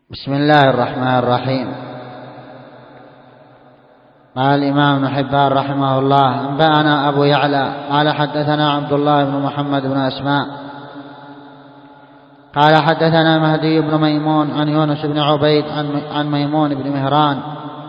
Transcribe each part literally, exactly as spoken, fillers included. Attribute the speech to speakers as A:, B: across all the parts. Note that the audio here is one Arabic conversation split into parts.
A: بسم الله الرحمن الرحيم. قال الإمام ابن حبان رحمه الله: أنبأنا أبو يعلى قال حدثنا عبد الله بن محمد بن أسماء قال حدثنا مهدي بن ميمون عن يونس بن عبيد عن ميمون بن مهران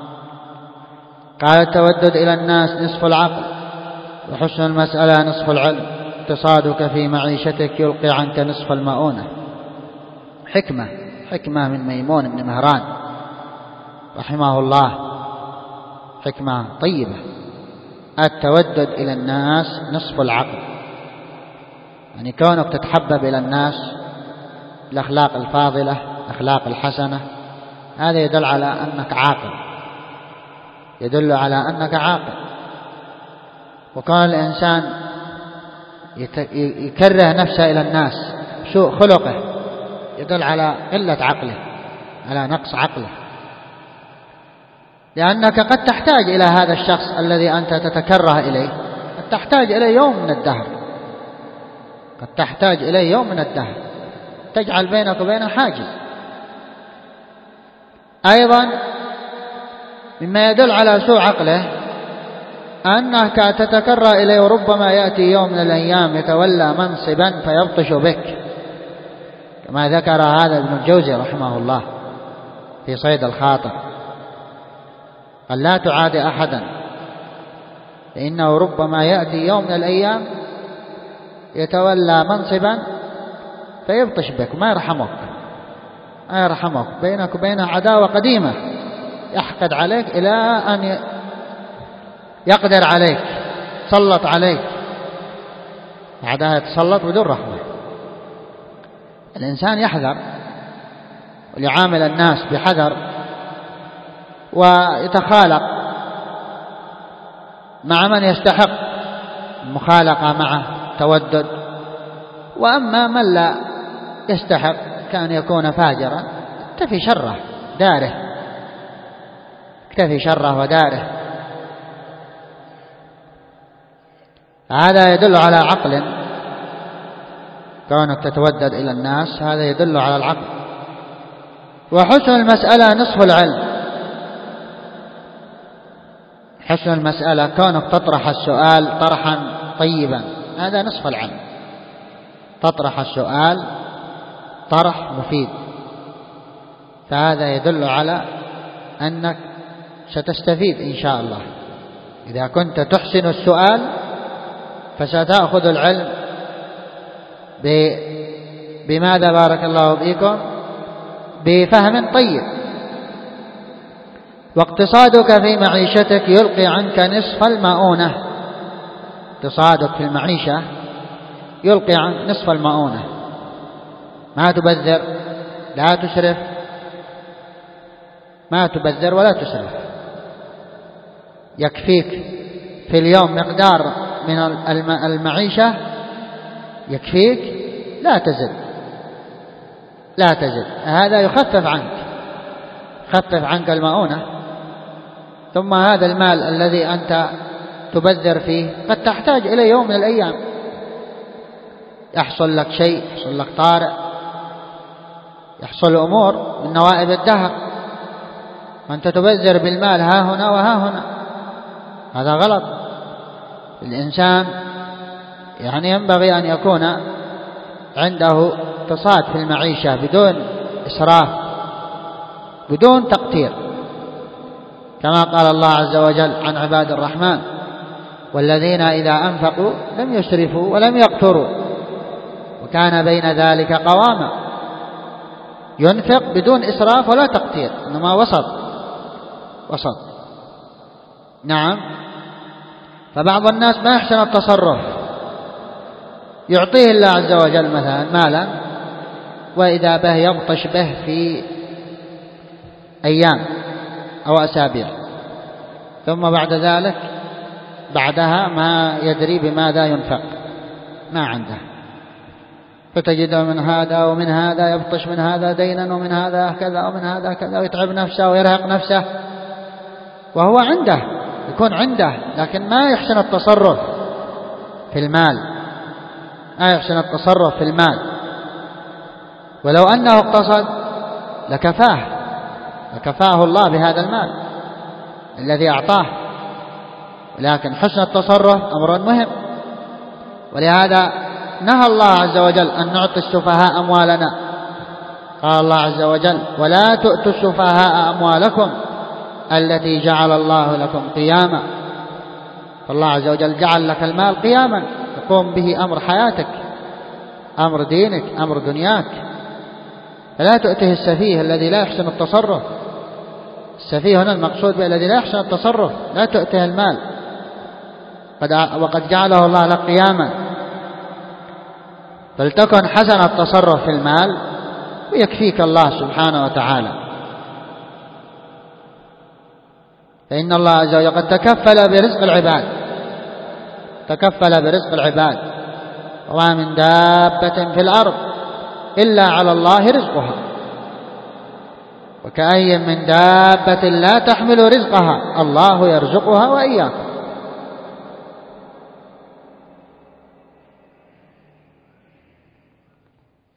A: قال: التودد إلى الناس نصف العقل، وحسن المسألة نصف العلم، اقتصادك في معيشتك يلقي عنك نصف المؤونة. حكمة حكمة من ميمون بن مهران رحمه الله، حكمة طيبة. التودد إلى الناس نصف العقل، يعني كونك تتحبب إلى الناس، الأخلاق الفاضلة، الأخلاق الحسنة، هذا يدل على أنك عاقل، يدل على أنك عاقل. وكون الإنسان يكره نفسه إلى الناس، سوء خلقه، يدل على قلة عقله، على نقص عقله، لأنك قد تحتاج إلى هذا الشخص الذي أنت تتكره إليه، قد تحتاج إليه يوم من الدهر، قد تحتاج إليه يوم من الدهر، تجعل بينك وبينه حاجز. أيضا مما يدل على سوء عقله أنك تتكره إليه، وربما يأتي يوم من الأيام يتولى منصبا فيبطش بك، كما ذكر هذا ابن الجوزي رحمه الله في صيد الخاطر، قال: لا تعادي أحدا، فإنه ربما يأتي يوم من الأيام يتولى منصبا فيبطش بك، ما يرحمك ما يرحمك بينك وبينه عداوة قديمة، يحقد عليك إلى أن يقدر عليك، سلط عليك، بعدها يتسلط بدون رحمة. الإنسان يحذر ويعامل الناس بحذر، ويتخالق مع من يستحق المخالقة معه تودد، وأما من لا يستحق كان يكون فاجرا اكتفي شره داره، اكتفي شره وداره. هذا يدل على عقل، كونك تتودد إلى الناس هذا يدل على العقل. وحسن المسألة نصف العلم، حسن المسألة كونك تطرح السؤال طرحا طيبا، هذا نصف العلم، تطرح السؤال طرح مفيد، فهذا يدل على أنك ستستفيد إن شاء الله. إذا كنت تحسن السؤال فستأخذ العلم بماذا بارك الله فيكم؟ بفهم طيب. واقتصادك في معيشتك يلقي عنك نصف المؤونة، اقتصادك في المعيشة يلقي عنك نصف المؤونة، ما تبذر، لا تسرف، ما تبذر ولا تسرف، يكفيك في اليوم مقدار من المعيشة، يكفيك، لا تزد لا تزد، هذا يخفف عنك، يخفف عنك المؤونة. ثم هذا المال الذي أنت تبذر فيه قد تحتاج إليه يوم من الأيام، يحصل لك شيء، يحصل لك طارئ، يحصل أمور من نوائب الدهر، وأنت تبذر بالمال ها هنا وها هنا، هذا غلط. الإنسان يعني ينبغي أن يكون عنده اقتصاد في المعيشة بدون إسراف، بدون تقتير، كما قال الله عز وجل عن عباد الرحمن: والذين إذا أنفقوا لم يسرفوا ولم يقتروا وكان بين ذلك قواما. ينفق بدون إسراف ولا تقتير، إنما وسط وسط. نعم. فبعض الناس ما يحسن التصرف، يعطيه الله عز وجل مثلا مالا، وإذا به يبطش به في أيام أو أسابيع، ثم بعد ذلك بعدها ما يدري بماذا ينفق، ما عنده، فتجد من هذا ومن هذا يبطش من هذا دينا، ومن هذا كذا ومن هذا كذا، ويتعب نفسه ويرهق نفسه، وهو عنده، يكون عنده، لكن ما يحسن التصرف في المال، ما يحسن التصرف في المال. ولو أنه اقتصد لكفاه لكفاه الله بهذا المال الذي أعطاه، ولكن حسن التصرف أمر مهم. ولهذا نهى الله عز وجل أن نعطي السفهاء أموالنا. قال الله عز وجل: ولا تؤتوا السفهاء أموالكم التي جعل الله لكم قياما. فالله عز وجل جعل لك المال قياما تقوم به أمر حياتك، أمر دينك، أمر دنياك. فلا تؤته السفيه الذي لا يحسن التصرف. السفيه هنا المقصود به الذي لا يحسن التصرف، لا تؤته المال وقد جعله الله لك قياما. فلتكن حسن التصرف في المال ويكفيك الله سبحانه وتعالى. فإن الله عز وجل قد تكفل برزق العباد، تكفل برزق العباد. وما من دابة في الأرض إلا على الله رزقها، وكأي من دابة لا تحمل رزقها الله يرزقها وإياكم.